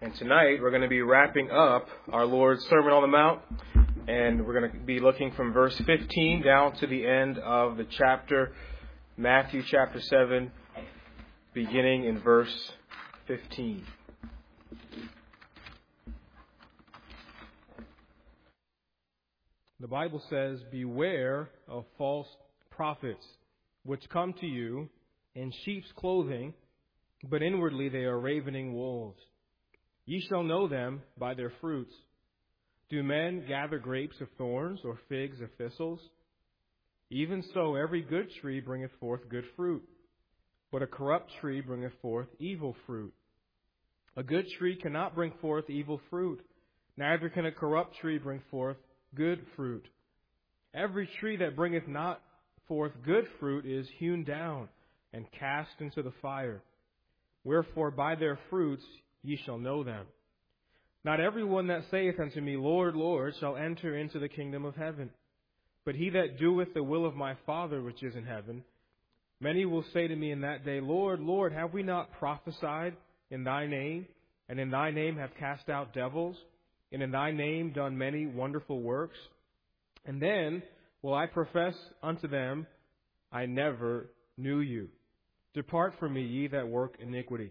And tonight we're going to be wrapping up our Lord's Sermon on the Mount, and we're going to be looking from verse 15 down to the end of the chapter, Matthew chapter 7, beginning in verse 15. The Bible says, "Beware of false prophets, which come to you in sheep's clothing, but inwardly they are ravening wolves. Ye shall know them by their fruits. Do men gather grapes of thorns, or figs of thistles? Even so every good tree bringeth forth good fruit, but a corrupt tree bringeth forth evil fruit. A good tree cannot bring forth evil fruit, neither can a corrupt tree bring forth good fruit. Every tree that bringeth not forth good fruit is hewn down and cast into the fire. Wherefore by their fruits ye shall know them. Not every one that saith unto me, Lord, Lord, shall enter into the kingdom of heaven, but he that doeth the will of my Father which is in heaven. Many will say to me in that day, Lord, Lord, have we not prophesied in thy name, and in thy name have cast out devils, and in thy name done many wonderful works? And then will I profess unto them, I never knew you. Depart from me, ye that work iniquity.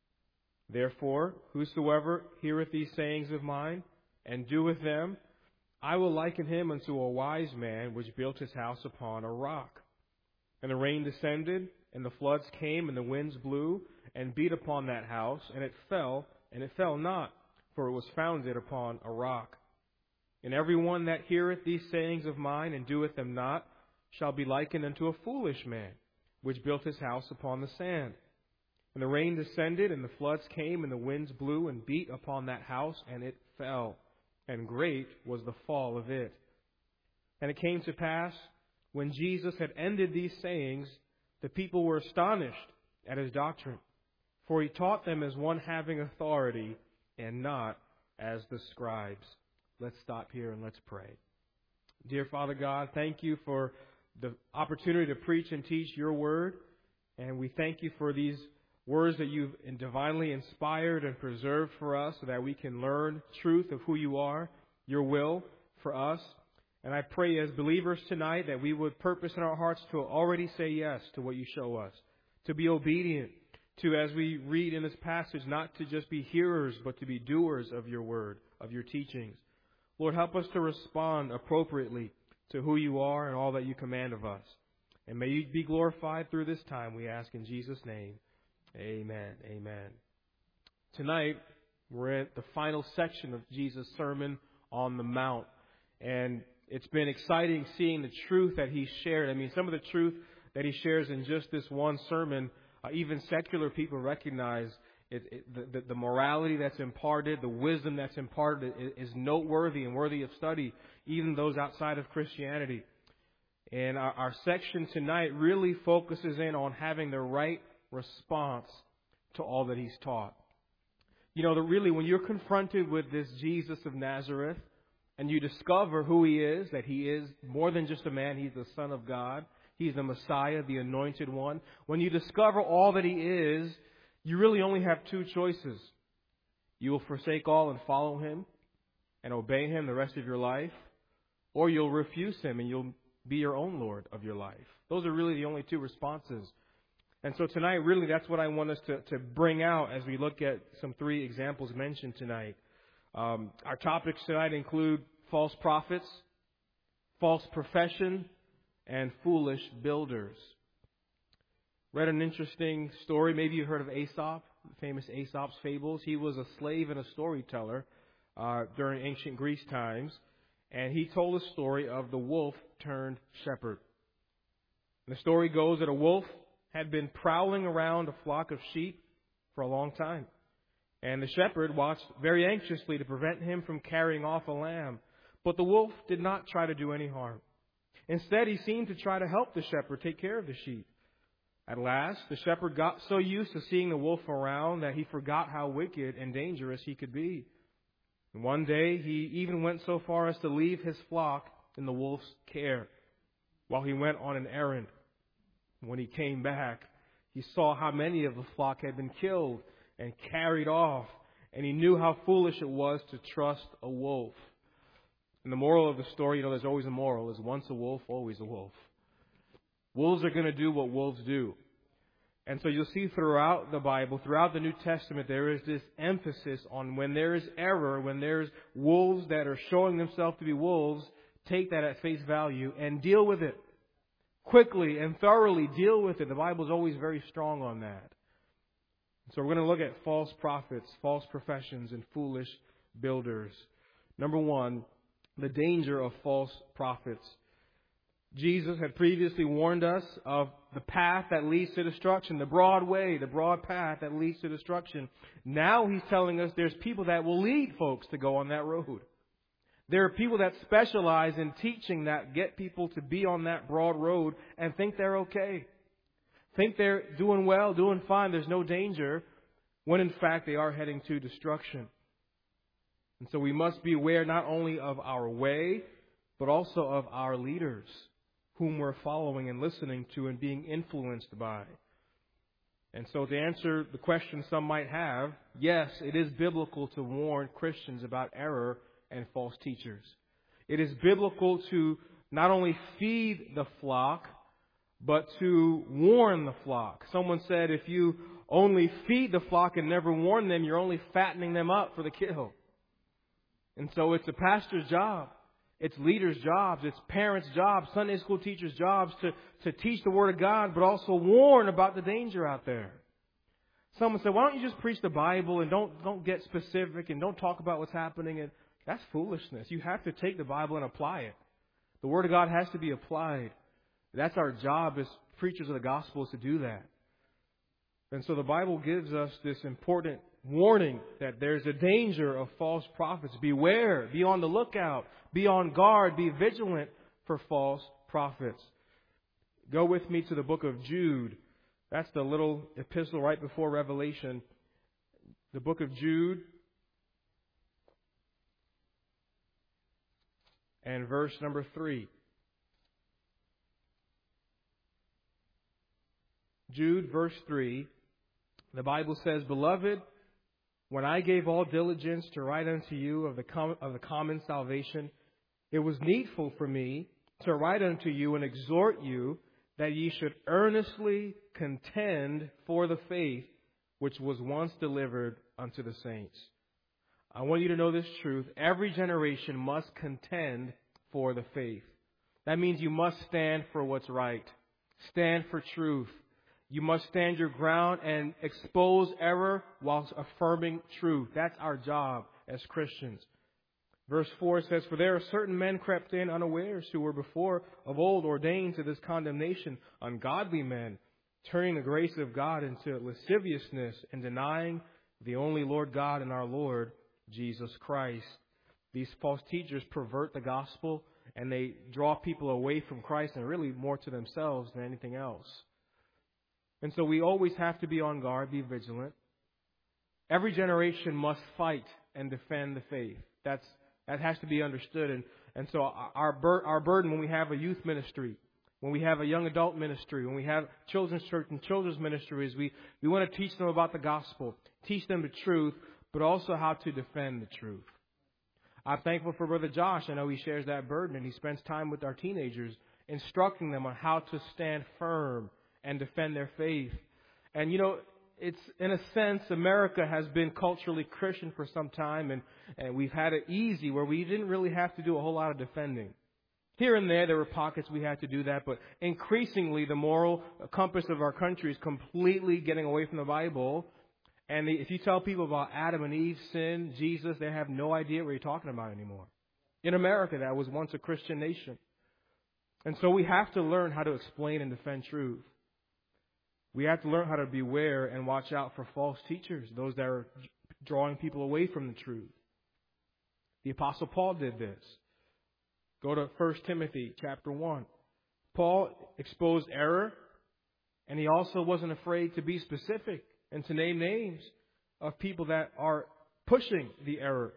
Therefore, whosoever heareth these sayings of mine, and doeth them, I will liken him unto a wise man which built his house upon a rock. And the rain descended, and the floods came, and the winds blew, and beat upon that house, and it fell not, for it was founded upon a rock. And every one that heareth these sayings of mine, and doeth them not, shall be likened unto a foolish man, which built his house upon the sand. And the rain descended, and the floods came, and the winds blew, and beat upon that house, and it fell. And great was the fall of it. And it came to pass, when Jesus had ended these sayings, the people were astonished at his doctrine. For he taught them as one having authority, and not as the scribes." Let's stop here and let's pray. Dear Father God, thank you for the opportunity to preach and teach your word. And we thank you for these words that you've divinely inspired and preserved for us so that we can learn truth of who you are, your will for us. And I pray as believers tonight that we would purpose in our hearts to already say yes to what you show us, to be obedient to, as we read in this passage, not to just be hearers, but to be doers of your word, of your teachings. Lord, help us to respond appropriately to who you are and all that you command of us. And may you be glorified through this time, we ask in Jesus' name. Amen. Amen. Tonight, we're at the final section of Jesus' Sermon on the Mount. And it's been exciting seeing the truth that he shared. I mean, some of the truth that he shares in just this one sermon, even secular people recognize the morality that's imparted, the wisdom that's imparted is noteworthy and worthy of study, even those outside of Christianity. And our section tonight really focuses in on having the right response to all that he's taught. You know, really, when you're confronted with this Jesus of Nazareth and you discover who he is, that he is more than just a man, he's the Son of God, he's the Messiah, the Anointed One. When you discover all that he is, you really only have two choices. You will forsake all and follow him and obey him the rest of your life, or you'll refuse him and you'll be your own Lord of your life. Those are really the only two responses. And so tonight, really, that's what I want us to bring out as we look at some three examples mentioned tonight. Our topics tonight include false prophets, false profession, and foolish builders. Read an interesting story. Maybe you heard of Aesop, the famous Aesop's Fables. He was a slave and a storyteller during ancient Greece times. And he told a story of the wolf turned shepherd. And the story goes that a wolf had been prowling around a flock of sheep for a long time. And the shepherd watched very anxiously to prevent him from carrying off a lamb. But the wolf did not try to do any harm. Instead, he seemed to try to help the shepherd take care of the sheep. At last, the shepherd got so used to seeing the wolf around that he forgot how wicked and dangerous he could be. And one day, he even went so far as to leave his flock in the wolf's care while he went on an errand. When he came back, he saw how many of the flock had been killed and carried off. And he knew how foolish it was to trust a wolf. And the moral of the story, there's always a moral, is once a wolf, always a wolf. Wolves are going to do what wolves do. And so you'll see throughout the Bible, throughout the New Testament, there is this emphasis on when there is error, when there's wolves that are showing themselves to be wolves, take that at face value and deal with it. Quickly and thoroughly deal with it. The Bible is always very strong on that. So we're going to look at false prophets, false professions, and foolish builders. Number one, the danger of false prophets. Jesus had previously warned us of the path that leads to destruction, the broad way, the broad path that leads to destruction. Now He's telling us there's people that will lead folks to go on that road. There are people that specialize in teaching that get people to be on that broad road and think they're okay. Think they're doing well, doing fine, there's no danger, when in fact they are heading to destruction. And so we must be aware not only of our way, but also of our leaders, whom we're following and listening to and being influenced by. And so to answer the question some might have, yes, it is biblical to warn Christians about error and false teachers. It is biblical to not only feed the flock, but to warn the flock. Someone said if you only feed the flock and never warn them, you're only fattening them up for the kill. And so it's a pastor's job. It's leaders' jobs. It's parents' jobs, Sunday school teachers' jobs to teach the Word of God, but also warn about the danger out there. Someone said, why don't you just preach the Bible and don't get specific and don't talk about what's happening? And that's foolishness. You have to take the Bible and apply it. The Word of God has to be applied. That's our job as preachers of the gospel, is to do that. And so the Bible gives us this important warning that there's a danger of false prophets. Beware, be on the lookout, be on guard, be vigilant for false prophets. Go with me to the book of Jude. That's the little epistle right before Revelation. The book of Jude and verse number 3. Jude, verse 3, the Bible says, Beloved, when I gave all diligence to write unto you of the common salvation, it was needful for me to write unto you and exhort you that ye should earnestly contend for the faith which was once delivered unto the saints. I want you to know this truth. Every generation must contend for the faith. That means you must stand for what's right. Stand for truth. You must stand your ground and expose error whilst affirming truth. That's our job as Christians. Verse 4 says, For there are certain men crept in unawares who were before of old ordained to this condemnation, ungodly men, turning the grace of God into lasciviousness and denying the only Lord God and our Lord Jesus Christ. These false teachers pervert the gospel and they draw people away from Christ and really more to themselves than anything else. And so we always have to be on guard, be vigilant. Every generation must fight and defend the faith. That has to be understood. And so our burden when we have a youth ministry, when we have a young adult ministry, when we have children's church and children's ministries, we want to teach them about the gospel, teach them the truth, but also how to defend the truth. I'm thankful for Brother Josh. I know he shares that burden and he spends time with our teenagers, instructing them on how to stand firm and defend their faith. And it's in a sense, America has been culturally Christian for some time, and we've had it easy where we didn't really have to do a whole lot of defending. Here and there were pockets we had to do that, but increasingly the moral compass of our country is completely getting away from the Bible. And if you tell people about Adam and Eve's sin, Jesus, they have no idea what you're talking about anymore. In America, that was once a Christian nation. And so we have to learn how to explain and defend truth. We have to learn how to beware and watch out for false teachers, those that are drawing people away from the truth. The Apostle Paul did this. Go to 1 Timothy chapter 1. Paul exposed error, and he also wasn't afraid to be specific and to name names of people that are pushing the error.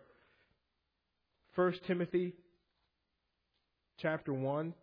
1 Timothy chapter 1.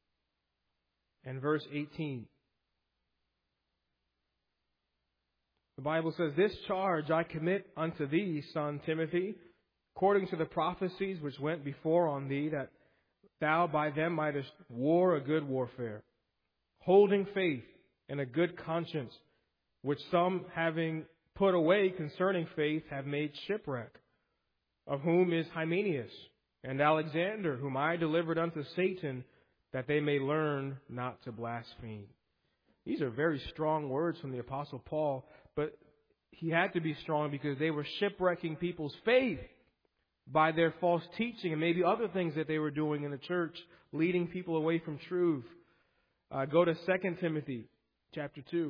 And verse 18. The Bible says, "This charge I commit unto thee, son Timothy, according to the prophecies which went before on thee, that thou by them mightest war a good warfare, holding faith and a good conscience, which some having put away concerning faith have made shipwreck, of whom is Hymenaeus and Alexander, whom I delivered unto Satan, that they may learn not to blaspheme." These are very strong words from the Apostle Paul, but he had to be strong because they were shipwrecking people's faith by their false teaching and maybe other things that they were doing in the church, leading people away from truth. Go to 2 Timothy chapter 2.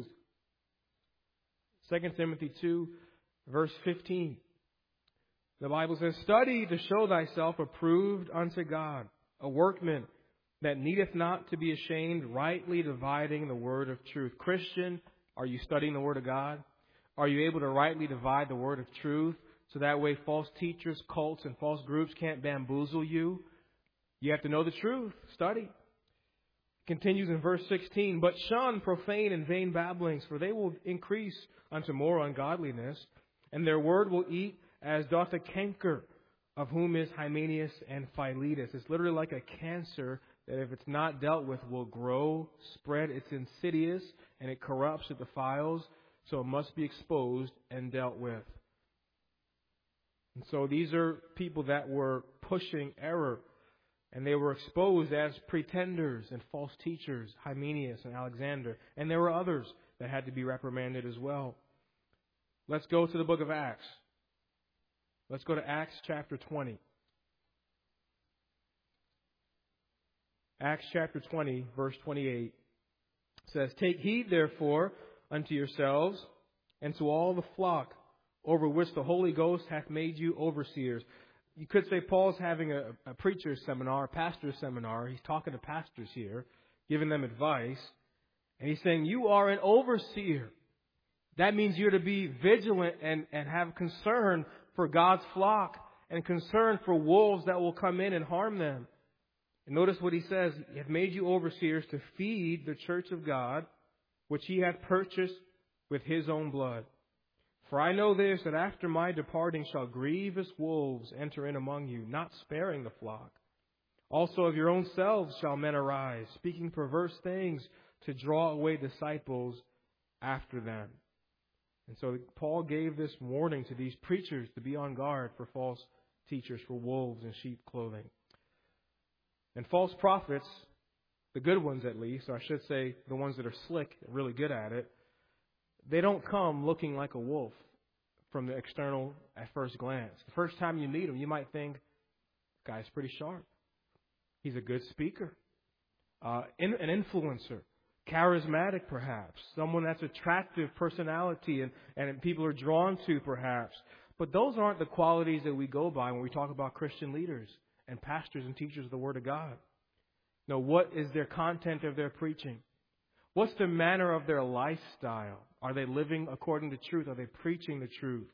2 Timothy 2, verse 15. The Bible says, "Study to show thyself approved unto God, a workman that needeth not to be ashamed, rightly dividing the word of truth." Christian, are you studying the Word of God? Are you able to rightly divide the word of truth so that way false teachers, cults, and false groups can't bamboozle you? You have to know the truth. Study. Continues in verse 16, "But shun profane and vain babblings, for they will increase unto more ungodliness, and their word will eat as doth a canker, of whom is Hymenaeus and Philetus." It's literally like a cancer that if it's not dealt with will grow, spread. It's insidious and it corrupts, it defiles, so it must be exposed and dealt with. And so these are people that were pushing error, and they were exposed as pretenders and false teachers, Hymenaeus and Alexander. And there were others that had to be reprimanded as well. Let's go to the book of Acts. Let's go to Acts chapter 20. Acts chapter 20, verse 28 says, "Take heed therefore unto yourselves and to all the flock over which the Holy Ghost hath made you overseers." You could say Paul's having a preacher's seminar, a pastor's seminar. He's talking to pastors here, giving them advice. And he's saying, you are an overseer. That means you're to be vigilant and have concern for God's flock and concern for wolves that will come in and harm them. And notice what he says, "He hath made you overseers to feed the church of God, which he hath purchased with his own blood. For I know this, that after my departing shall grievous wolves enter in among you, not sparing the flock. Also of your own selves shall men arise, speaking perverse things to draw away disciples after them." And so Paul gave this warning to these preachers to be on guard for false teachers, for wolves in sheep clothing. And false prophets, the good ones at least, or I should say the ones that are slick, really good at it, they don't come looking like a wolf from the external at first glance. The first time you meet them, you might think, guy's pretty sharp. He's a good speaker, an influencer, charismatic perhaps, someone that's attractive personality and people are drawn to perhaps. But those aren't the qualities that we go by when we talk about Christian leaders and pastors and teachers of the Word of God. No, what is their content of their preaching? What's the manner of their lifestyle? Are they living according to truth? Are they preaching the truth?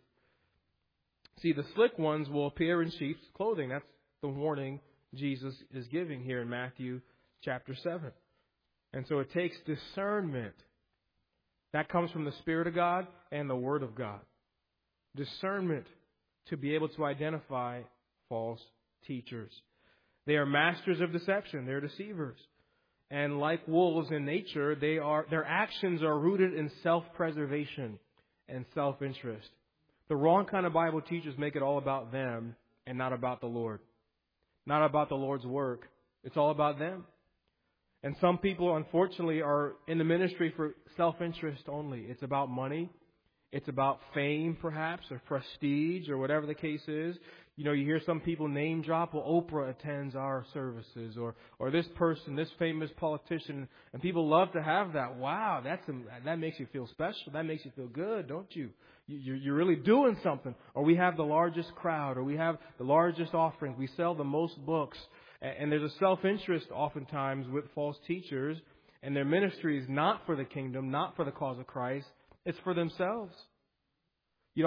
See, the slick ones will appear in sheep's clothing. That's the warning Jesus is giving here in Matthew chapter 7. And so it takes discernment. That comes from the Spirit of God and the Word of God. Discernment to be able to identify false teachers. They are masters of deception. They're deceivers. And like wolves in nature, their actions are rooted in self-preservation and self-interest. The wrong kind of Bible teachers make it all about them and not about the Lord. Not about the Lord's work. It's all about them. And some people, unfortunately, are in the ministry for self-interest only. It's about money. It's about fame, perhaps, or prestige, or whatever the case is. You know, you hear some people name drop, well, Oprah attends our services, or this person, this famous politician, and people love to have that. Wow, that makes you feel special. That makes you feel good, don't you? You're really doing something. Or we have the largest crowd, or we have the largest offerings. We sell the most books. And there's a self-interest oftentimes with false teachers, and their ministry is not for the kingdom, not for the cause of Christ. It's for themselves. You know,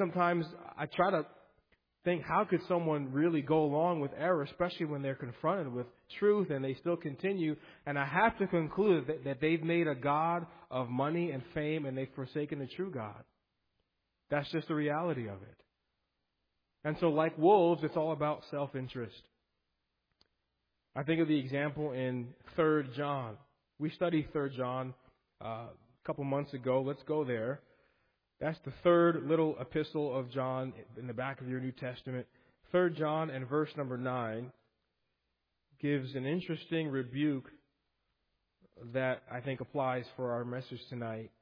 I try to think, how could someone really go along with error, especially when they're confronted with truth and they still continue? And I have to conclude that they've made a god of money and fame, and they've forsaken the true God. That's just the reality of it. And so like wolves, it's all about self-interest. I think of the example in 3 John. We studied 3 John a couple months ago. Let's go there. That's the third little epistle of John in the back of your New Testament. 3 John and verse number 9 gives an interesting rebuke that I think applies for our message tonight.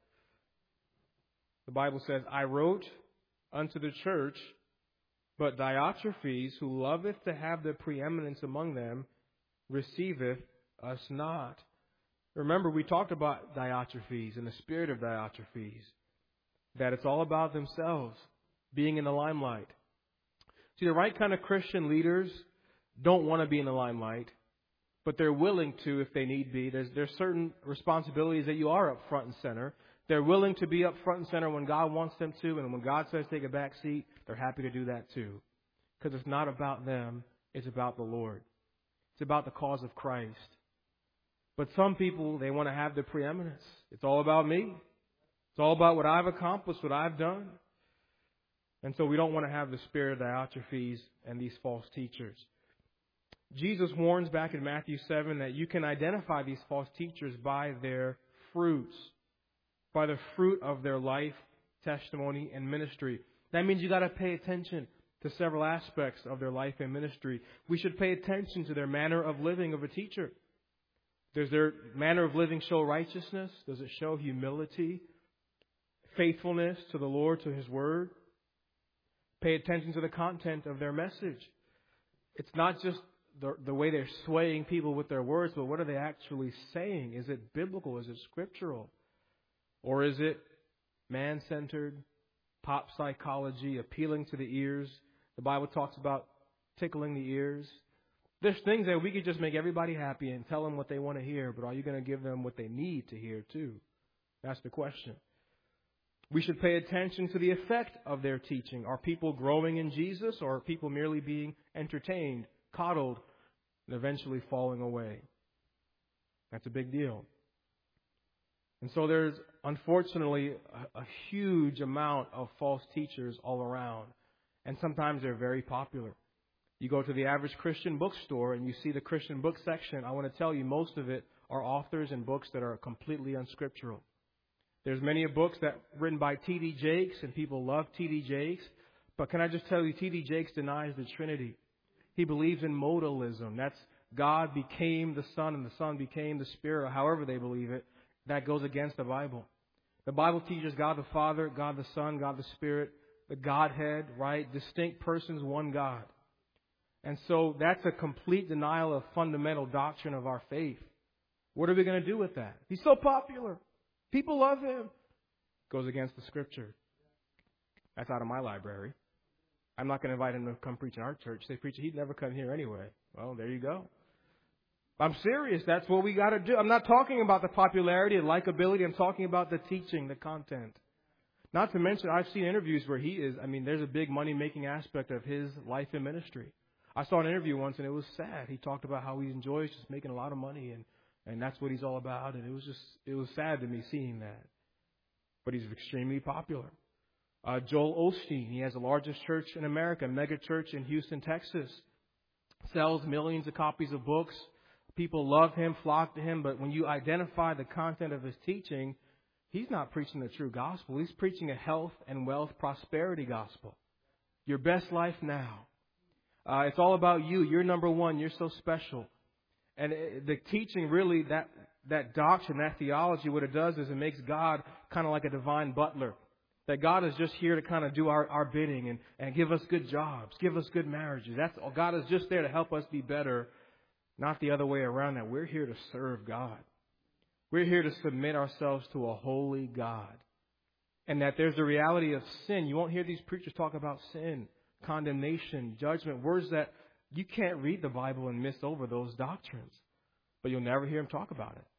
The Bible says, I wrote unto the church, but Diotrephes, who loveth to have the preeminence among them, receiveth us not. Remember, we talked about Diotrephes and the spirit of Diotrephes, that it's all about themselves being in the limelight. See, the right kind of Christian leaders don't want to be in the limelight, but they're willing to if they need be. There's certain responsibilities that you are up front and center. They're willing to be up front and center when God wants them to, and when God says take a back seat, they're happy to do that too. Because it's not about them, it's about the Lord. It's about the cause of Christ. But some people, they want to have the preeminence. It's all about me. It's all about what I've accomplished, what I've done. And so we don't want to have the spirit of Diotrephes and these false teachers. Jesus warns back in Matthew 7 that you can identify these false teachers by their fruits, by the fruit of their life, testimony, and ministry. That means you got to pay attention to several aspects of their life and ministry. We should pay attention to their manner of living of a teacher. Does their manner of living show righteousness? Does it show humility, faithfulness to the Lord, to His Word? Pay attention to the content of their message. It's not just the way they're swaying people with their words, but what are they actually saying? Is it biblical? Is it scriptural? Or is it man-centered, pop psychology, appealing to the ears? The Bible talks about tickling the ears. There's things that we could just make everybody happy and tell them what they want to hear, but are you going to give them what they need to hear too? That's the question. We should pay attention to the effect of their teaching. Are people growing in Jesus, or are people merely being entertained, coddled, and eventually falling away? That's a big deal. And so there's, unfortunately, a huge amount of false teachers all around. And sometimes they're very popular. You go to the average Christian bookstore and you see the Christian book section. I want to tell you, most of it are authors and books that are completely unscriptural. There's many books that written by T.D. Jakes, and people love T.D. Jakes. But can I just tell you, T.D. Jakes denies the Trinity. He believes in modalism. That's God became the Son and the Son became the Spirit, or however they believe it. That goes against the Bible. The Bible teaches God the Father, God the Son, God the Spirit, the Godhead, right? Distinct persons, one God. And so that's a complete denial of fundamental doctrine of our faith. What are we going to do with that? He's so popular. People love him. Goes against the Scripture. That's out of my library. I'm not going to invite him to come preach in our church. They preach, he'd never come here anyway. Well, there you go. I'm serious. That's what we got to do. I'm not talking about the popularity and likability. I'm talking about the teaching, the content. Not to mention, I've seen interviews where there's a big money-making aspect of his life and ministry. I saw an interview once, and it was sad. He talked about how he enjoys just making a lot of money, and that's what he's all about. And it was sad to me seeing that. But he's extremely popular. Joel Osteen, he has the largest church in America, mega church in Houston, Texas. Sells millions of copies of books. People love him, flock to him. But when you identify the content of his teaching, he's not preaching the true gospel. He's preaching a health and wealth prosperity gospel. Your best life now. It's all about you. You're number one. You're so special. And the teaching, really, that doctrine, that theology, what it does is it makes God kind of like a divine butler. That God is just here to kind of do our bidding and give us good jobs, give us good marriages. That's all. God is just there to help us be better, not the other way around. That we're here to serve God. We're here to submit ourselves to a holy God. And that there's the reality of sin. You won't hear these preachers talk about sin, condemnation, judgment, words that you can't read the Bible and miss over those doctrines. But you'll never hear them talk about it.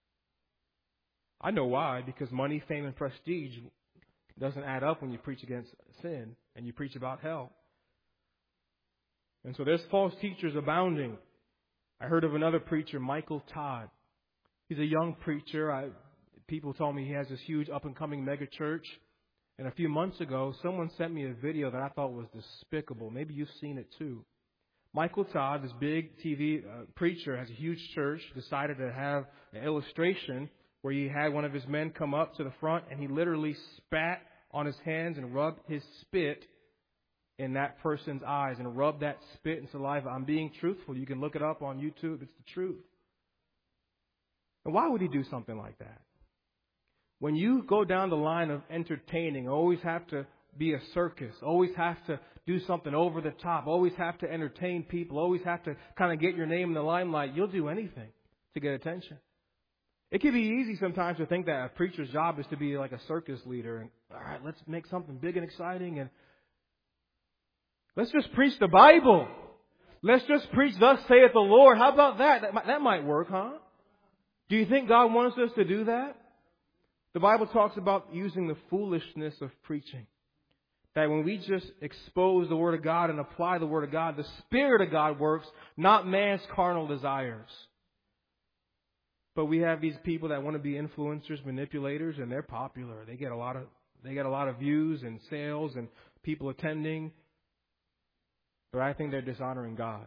I know why. Because money, fame, and prestige doesn't add up when you preach against sin and you preach about hell. And so there's false teachers abounding. I heard of another preacher, Michael Todd. He's a young preacher. People told me he has this huge up-and-coming mega church. And a few months ago, someone sent me a video that I thought was despicable. Maybe you've seen it too. Michael Todd, this big TV preacher, has a huge church, decided to have an illustration where he had one of his men come up to the front and he literally spat on his hands and rubbed his spit in that person's eyes and rubbed that spit and saliva. I'm being truthful. You can look it up on YouTube. It's the truth. And why would he do something like that? When you go down the line of entertaining, always have to be a circus, always have to do something over the top, always have to entertain people, always have to kind of get your name in the limelight, you'll do anything to get attention. It can be easy sometimes to think that a preacher's job is to be like a circus leader and, all right, let's make something big and exciting and let's just preach the Bible. Let's just preach, thus saith the Lord. How about that? That might work, huh? Do you think God wants us to do that? The Bible talks about using the foolishness of preaching. That when we just expose the Word of God and apply the Word of God, the Spirit of God works, not man's carnal desires. But we have these people that want to be influencers, manipulators, and they're popular. They get a lot of views and sales and people attending. But I think they're dishonoring God.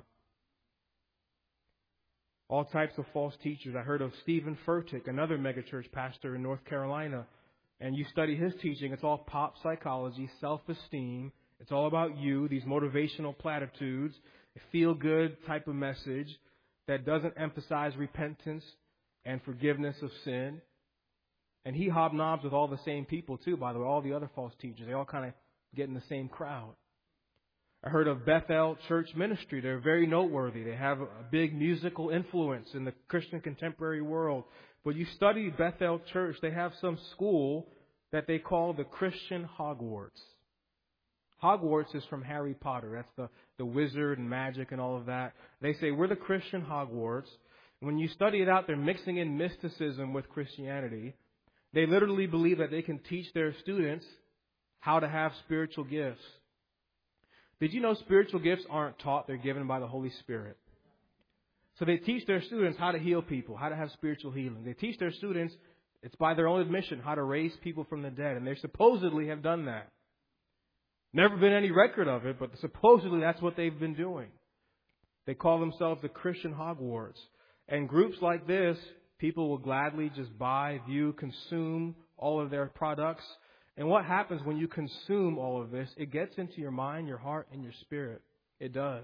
All types of false teachers. I heard of Stephen Furtick, another megachurch pastor in North Carolina. And you study his teaching, it's all pop psychology, self-esteem. It's all about you, these motivational platitudes, a feel-good type of message that doesn't emphasize repentance and forgiveness of sin. And he hobnobs with all the same people too, by the way, all the other false teachers. They all kind of get in the same crowd. I heard of Bethel Church Ministry. They're very noteworthy. They have a big musical influence in the Christian contemporary world. But you study Bethel Church, they have some school that they call the Christian Hogwarts. Hogwarts is from Harry Potter. That's the wizard and magic and all of that. They say, we're the Christian Hogwarts. When you study it out, they're mixing in mysticism with Christianity. They literally believe that they can teach their students how to have spiritual gifts. Did you know spiritual gifts aren't taught? They're given by the Holy Spirit. So they teach their students how to heal people, how to have spiritual healing. They teach their students, it's by their own admission, how to raise people from the dead. And they supposedly have done that. Never been any record of it, but supposedly that's what they've been doing. They call themselves the Christian Hogwarts. And groups like this, people will gladly just buy, view, consume all of their products. And what happens when you consume all of this? It gets into your mind, your heart, and your spirit. It does.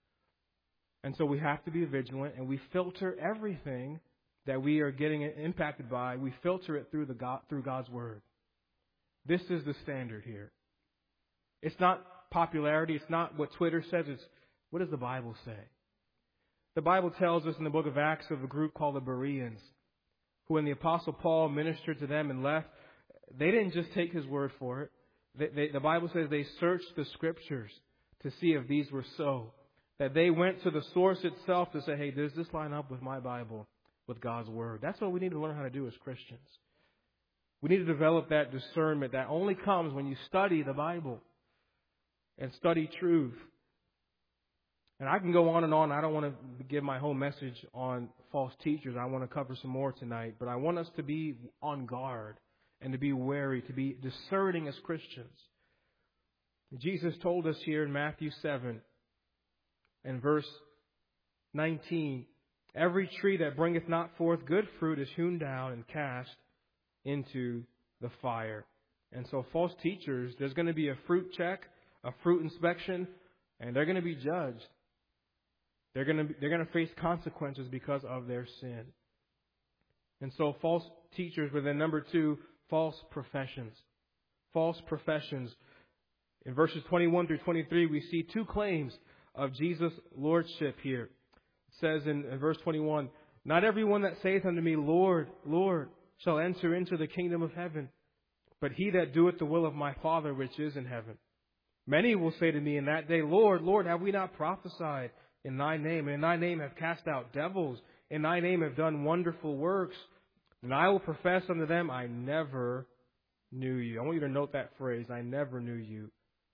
And so we have to be vigilant, and we filter everything that we are getting impacted by. We filter it through God's Word. This is the standard here. It's not popularity. It's not what Twitter says. It's what does the Bible say? The Bible tells us in the book of Acts of a group called the Bereans, who when the Apostle Paul ministered to them and left, they didn't just take his word for it. The Bible says they searched the Scriptures to see if these were so. That they went to the source itself to say, hey, does this line up with my Bible, with God's Word? That's what we need to learn how to do as Christians. We need to develop that discernment that only comes when you study the Bible and study truth. And I can go on and on. I don't want to give my whole message on false teachers. I want to cover some more tonight. But I want us to be on guard and to be wary, to be discerning as Christians. Jesus told us here in Matthew 7 and verse 19, every tree that bringeth not forth good fruit is hewn down and cast into the fire. And so false teachers, there's going to be a fruit check, a fruit inspection, and they're going to be judged. They're going to face consequences because of their sin. And so false teachers were then number 2, false professions. False professions. In verses 21 through 23, we see 2 claims of Jesus' lordship here. It says in verse 21, not everyone that saith unto me, Lord, Lord, shall enter into the kingdom of heaven, but he that doeth the will of my Father which is in heaven. Many will say to me in that day, Lord, Lord, have we not prophesied in thy name? And in thy name have cast out devils. In thy name have done wonderful works. And I will profess unto them, I never knew you. I want you to note that phrase, I never knew you.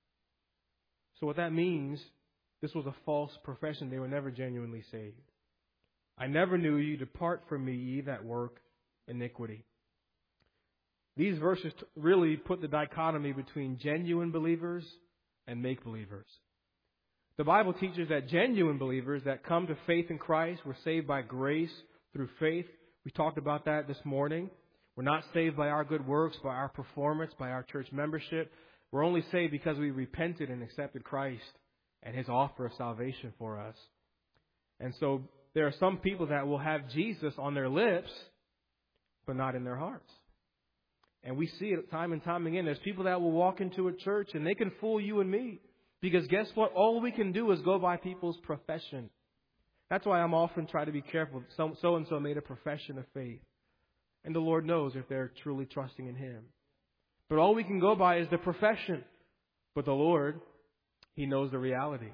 So what that means, this was a false profession. They were never genuinely saved. I never knew you. Depart from me, ye that work iniquity. These verses really put the dichotomy between genuine believers and make-believers. The Bible teaches that genuine believers that come to faith in Christ were saved by grace through faith. We talked about that this morning. We're not saved by our good works, by our performance, by our church membership. We're only saved because we repented and accepted Christ and His offer of salvation for us. And so there are some people that will have Jesus on their lips, but not in their hearts. And we see it time and time again. There's people that will walk into a church and they can fool you and me. Because guess what? All we can do is go by people's profession. That's why I'm often trying to be careful. So-and-so made a profession of faith. And the Lord knows if they're truly trusting in Him. But all we can go by is the profession. But the Lord, He knows the reality.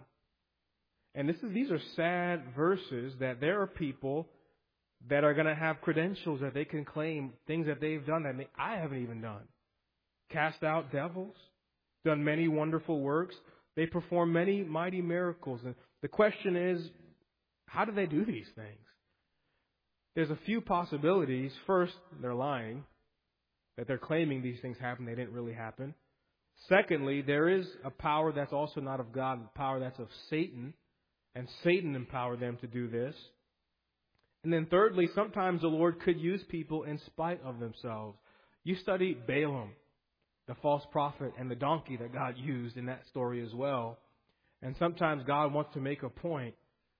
And these are sad verses that there are people that are going to have credentials that they can claim, things that they've done that I haven't even done. Cast out devils, done many wonderful works. They perform many mighty miracles. And the question is, how do they do these things? There's a few possibilities. First, they're lying, that they're claiming these things happened. They didn't really happen. Secondly, there is a power that's also not of God, a power that's of Satan, and Satan empowered them to do this. And then thirdly, sometimes the Lord could use people in spite of themselves. You study Balaam, the false prophet, and the donkey that God used in that story as well. And sometimes God wants to make a point.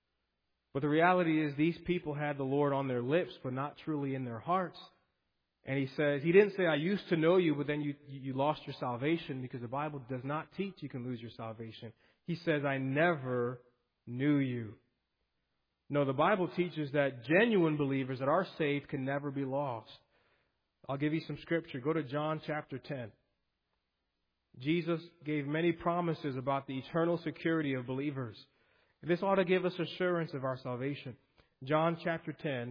But the reality is these people had the Lord on their lips, but not truly in their hearts. And He says, He didn't say, I used to know you, but then you lost your salvation, because the Bible does not teach you can lose your salvation. He says, I never knew you. No, the Bible teaches that genuine believers that are saved can never be lost. I'll give you some scripture. Go to John chapter 10. Jesus gave many promises about the eternal security of believers. This ought to give us assurance of our salvation. John chapter 10,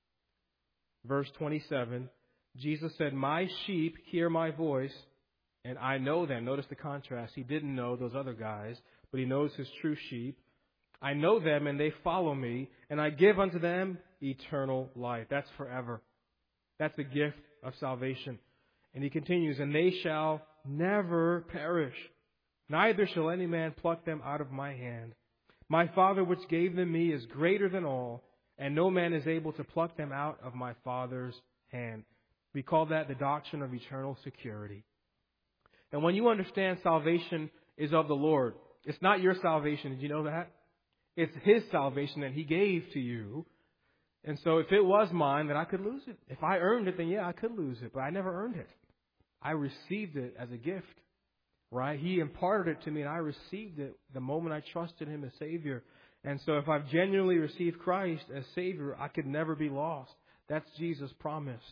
verse 27, Jesus said, my sheep hear my voice, and I know them. Notice the contrast. He didn't know those other guys, but He knows His true sheep. I know them, and they follow me, and I give unto them eternal life. That's forever. That's a gift of salvation. And He continues, and they shall never perish, neither shall any man pluck them out of my hand. My Father which gave them me is greater than all, and no man is able to pluck them out of my Father's hand. We call that the doctrine of eternal security. And when you understand salvation is of the Lord, it's not your salvation. Did you know that? It's His salvation that He gave to you. And so if it was mine, then I could lose it. If I earned it, then yeah, I could lose it. But I never earned it. I received it as a gift. Right? He imparted it to me, and I received it the moment I trusted Him as Savior. And so if I've genuinely received Christ as Savior, I could never be lost. That's Jesus' promise.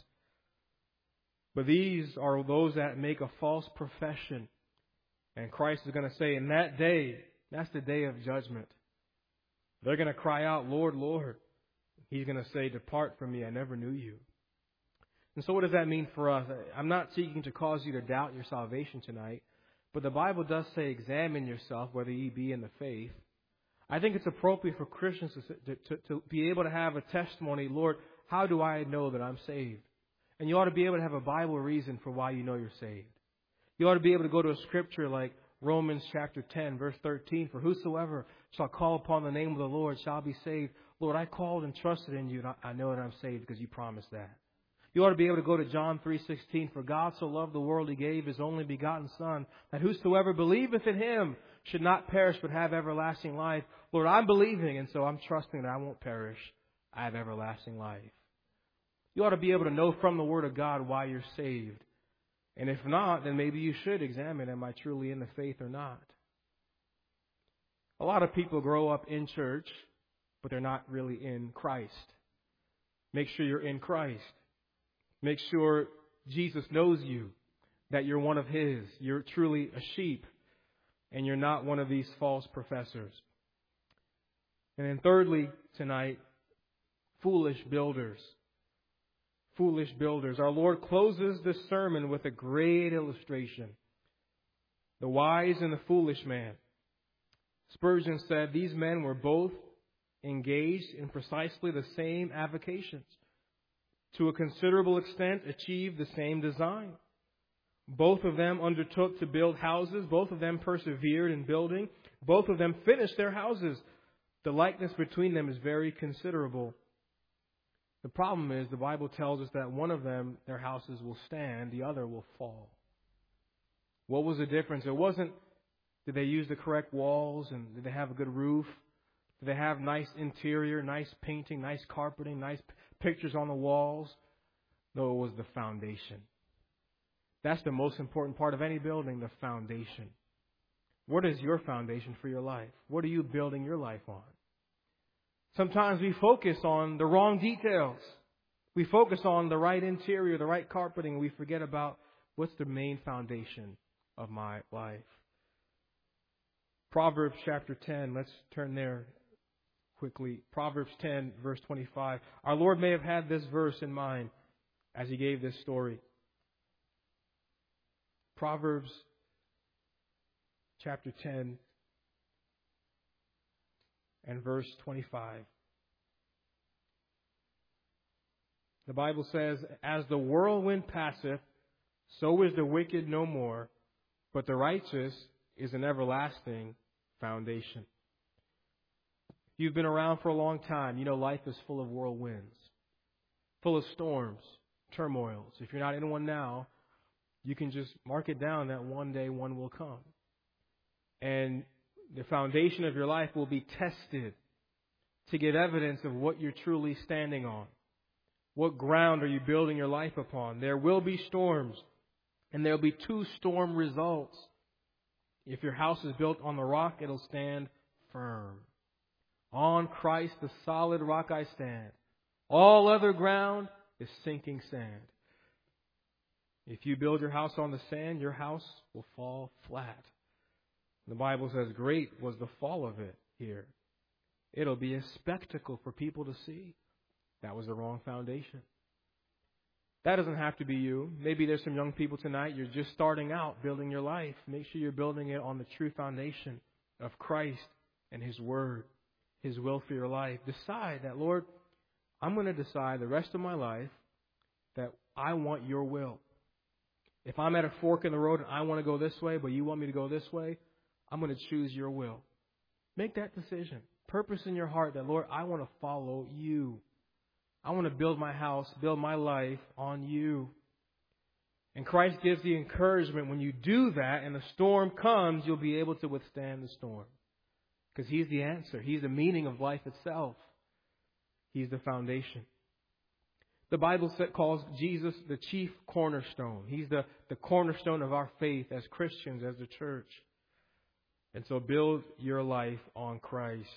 But these are those that make a false profession. And Christ is going to say, in that day, that's the day of judgment. They're going to cry out, Lord, Lord. He's going to say, depart from me, I never knew you. And so what does that mean for us? I'm not seeking to cause you to doubt your salvation tonight. But the Bible does say, examine yourself, whether ye be in the faith. I think it's appropriate for Christians to be able to have a testimony, Lord, how do I know that I'm saved? And you ought to be able to have a Bible reason for why you know you're saved. You ought to be able to go to a scripture like Romans chapter 10, verse 13, for whosoever shall call upon the name of the Lord shall be saved. Lord, I called and trusted in you, and I know that I'm saved because you promised that. You ought to be able to go to John 3:16, for God so loved the world He gave His only begotten Son, that whosoever believeth in Him should not perish but have everlasting life. Lord, I'm believing, and so I'm trusting that I won't perish. I have everlasting life. You ought to be able to know from the Word of God why you're saved. And if not, then maybe you should examine, am I truly in the faith or not? A lot of people grow up in church, but they're not really in Christ. Make sure you're in Christ. Make sure Jesus knows you, that you're one of His. You're truly a sheep, and you're not one of these false professors. And then thirdly, tonight, foolish builders. Foolish builders. Our Lord closes this sermon with a great illustration. The wise and the foolish man. Spurgeon said these men were both engaged in precisely the same avocations. to a considerable extent, achieved the same design. Both of them undertook to build houses. Both of them persevered in building. Both of them finished their houses. The likeness between them is very considerable. The problem is the Bible tells us that one of them, their houses will stand, the other will fall. What was the difference? It wasn't, did they use the correct walls and did they have a good roof? Did they have nice interior, nice painting, nice carpeting, nice pictures on the walls? No, it was the foundation. That's the most important part of any building, the foundation. What is your foundation for your life? What are you building your life on? Sometimes we focus on the wrong details. We focus on the right interior, the right carpeting, and we forget about what's the main foundation of my life. Proverbs chapter 10, let's turn there quickly. Proverbs 10, verse 25. Our Lord may have had this verse in mind as He gave this story. Proverbs chapter 10 and verse 25. The Bible says, "As the whirlwind passeth, so is the wicked no more, but the righteous is an everlasting foundation." If you've been around for a long time, you know life is full of whirlwinds, full of storms, turmoils. If you're not in one now, you can just mark it down that one day one will come. And the foundation of your life will be tested to give evidence of what you're truly standing on. What ground are you building your life upon? There will be storms, and there will be two storm results. If your house is built on the rock, it'll stand firm. On Christ, the solid rock I stand. All other ground is sinking sand. If you build your house on the sand, your house will fall flat. The Bible says great was the fall of it here. It'll be a spectacle for people to see. That was the wrong foundation. That doesn't have to be you. Maybe there's some young people tonight, you're just starting out building your life. Make sure you're building it on the true foundation of Christ and His Word, His will for your life. Decide that, Lord, I'm going to decide the rest of my life that I want your will. If I'm at a fork in the road and I want to go this way, but you want me to go this way, I'm going to choose your will. Make that decision. Purpose in your heart that, Lord, I want to follow you. I want to build my house, build my life on you. And Christ gives the encouragement when you do that and the storm comes, you'll be able to withstand the storm. Because He's the answer. He's the meaning of life itself. He's the foundation. The Bible calls Jesus the chief cornerstone. He's the cornerstone of our faith as Christians, as the church. And so build your life on Christ.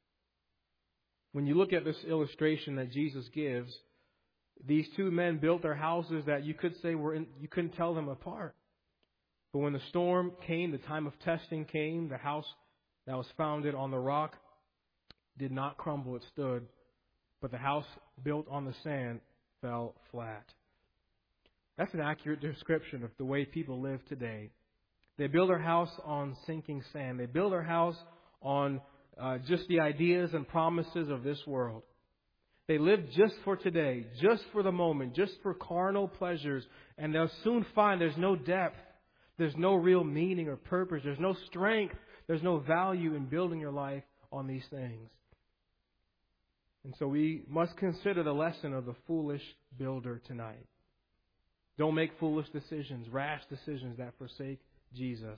When you look at this illustration that Jesus gives, these two men built their houses that you could say you couldn't tell them apart. But when the storm came, the time of testing came, the house that was founded on the rock did not crumble, it stood. But the house built on the sand fell flat. That's an accurate description of the way people live today. They build their house on sinking sand. They build their house on just the ideas and promises of this world. They live just for today, just for the moment, just for carnal pleasures. And they'll soon find there's no depth. There's no real meaning or purpose. There's no strength. There's no value in building your life on these things. And so we must consider the lesson of the foolish builder tonight. Don't make foolish decisions, rash decisions that forsake Jesus.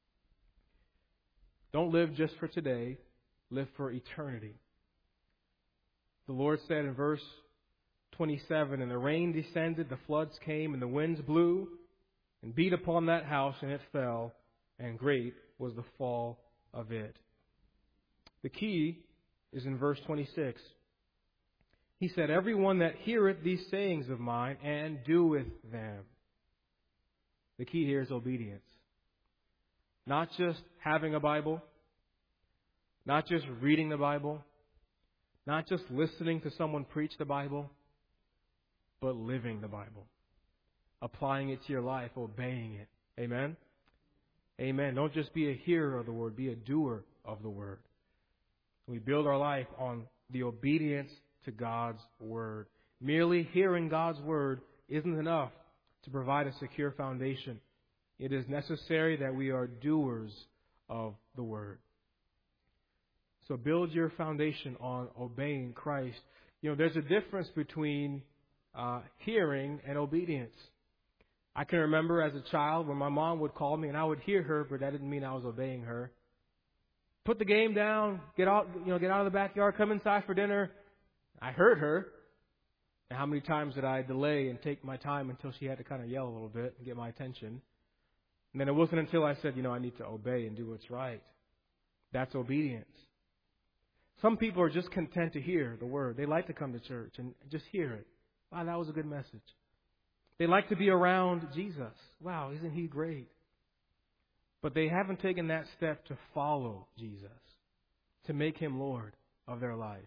Don't live just for today. Live for eternity. The Lord said in verse 27, "And the rain descended, the floods came, and the winds blew and beat upon that house, and it fell, and great was the fall of it." The key is in verse 26. He said, "Everyone that heareth these sayings of mine and doeth them." The key here is obedience. Not just having a Bible, not just reading the Bible, not just listening to someone preach the Bible, but living the Bible. Applying it to your life, obeying it. Amen? Amen. Don't just be a hearer of the Word, be a doer of the Word. We build our life on the obedience to God's Word. Merely hearing God's word isn't enough to provide a secure foundation. It is necessary that we are doers of the word. So build your foundation on obeying Christ. There's a difference between hearing and obedience. I can remember as a child when my mom would call me and I would hear her, but that didn't mean I was obeying her. Put the game down, get out of the backyard, come inside for dinner. I heard her. And how many times did I delay and take my time until she had to kind of yell a little bit and get my attention? And then it wasn't until I said, I need to obey and do what's right. That's obedience. Some people are just content to hear the word. They like to come to church and just hear it. Wow, that was a good message. They like to be around Jesus. Wow, isn't he great? But they haven't taken that step to follow Jesus, to make him Lord of their life.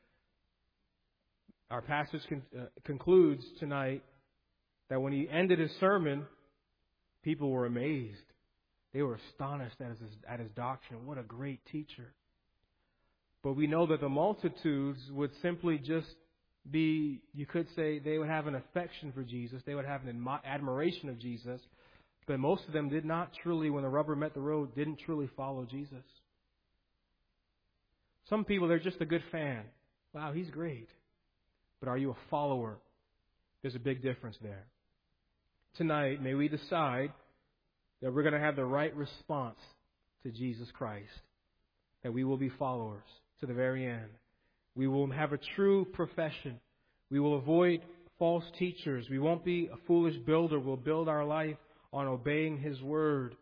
Our passage concludes tonight that when he ended his sermon, people were amazed. They were astonished at his doctrine. What a great teacher. But we know that the multitudes would simply just be, you could say, they would have an affection for Jesus. They would have an admiration of Jesus. But most of them did not truly, when the rubber met the road, didn't truly follow Jesus. Some people, they're just a good fan. Wow, he's great. But are you a follower? There's a big difference there. Tonight, may we decide that we're going to have the right response to Jesus Christ. That we will be followers to the very end. We will have a true profession. We will avoid false teachers. We won't be a foolish builder. We'll build our life on obeying his word.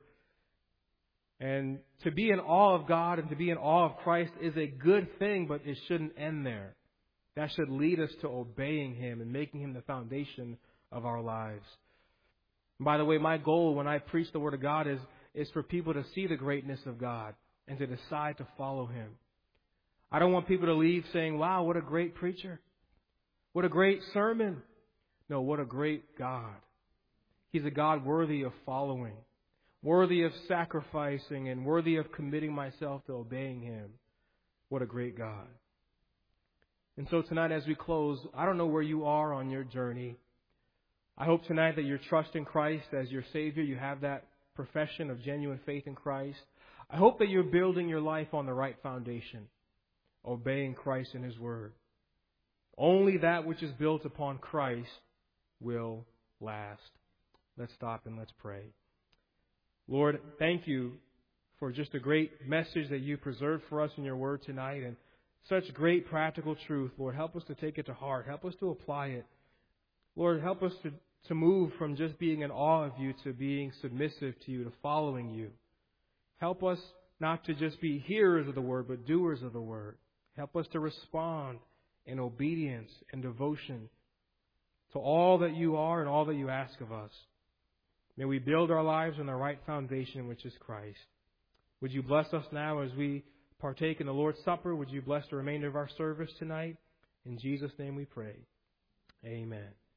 And to be in awe of God and to be in awe of Christ is a good thing, but it shouldn't end there. That should lead us to obeying him and making him the foundation of our lives. And by the way, my goal when I preach the word of God is for people to see the greatness of God and to decide to follow him. I don't want people to leave saying, wow, what a great preacher. What a great sermon. No, what a great God. He's a God worthy of following, worthy of sacrificing, and worthy of committing myself to obeying him. What a great God. And so tonight as we close, I don't know where you are on your journey. I hope tonight that you're trusting Christ as your Savior. You have that profession of genuine faith in Christ. I hope that you're building your life on the right foundation, obeying Christ and his word. Only that which is built upon Christ will last. Let's stop and let's pray. Lord, thank you for just a great message that you preserved for us in your word tonight and such great practical truth. Lord, help us to take it to heart. Help us to apply it. Lord, help us to move from just being in awe of you to being submissive to you, to following you. Help us not to just be hearers of the word, but doers of the word. Help us to respond in obedience and devotion to all that you are and all that you ask of us. May we build our lives on the right foundation, which is Christ. Would you bless us now as we partake in the Lord's Supper? Would you bless the remainder of our service tonight? In Jesus' name we pray. Amen.